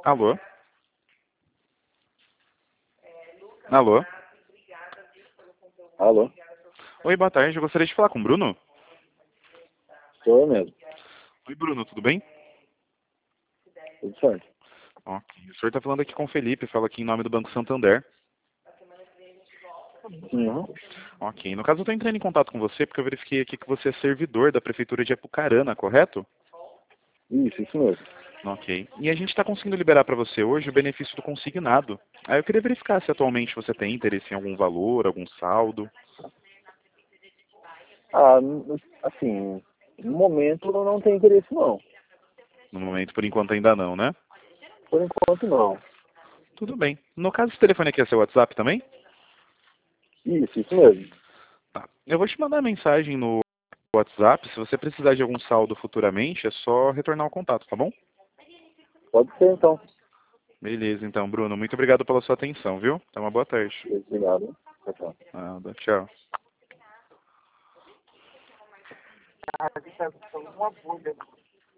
Alô? Alô? Alô? Oi, boa tarde. Eu gostaria de falar com o Bruno. Sou eu mesmo. Oi, Bruno, tudo bem? Tudo certo. Ok. O senhor está falando aqui com o Felipe, fala aqui em nome do Banco Santander. Uhum. Ok. No caso, eu estou entrando em contato com você porque eu verifiquei aqui que você é servidor da Prefeitura de Apucarana, correto? Isso mesmo. Ok. E a gente está conseguindo liberar para você hoje o benefício do consignado. Aí eu queria verificar se atualmente você tem interesse em algum valor, algum saldo. Ah, assim, no momento não tem interesse não. No momento, por enquanto, ainda não, né? Por enquanto não. Tudo bem. No caso, esse telefone aqui é seu WhatsApp também? Isso mesmo. Tá. Eu vou te mandar mensagem no WhatsApp. Se você precisar de algum saldo futuramente, é só retornar o contato, tá bom? Pode ser então. Beleza, então, Bruno. Muito obrigado pela sua atenção, viu? Então, uma boa tarde. Obrigado. Tchau, tchau. Nada, tchau. Ah,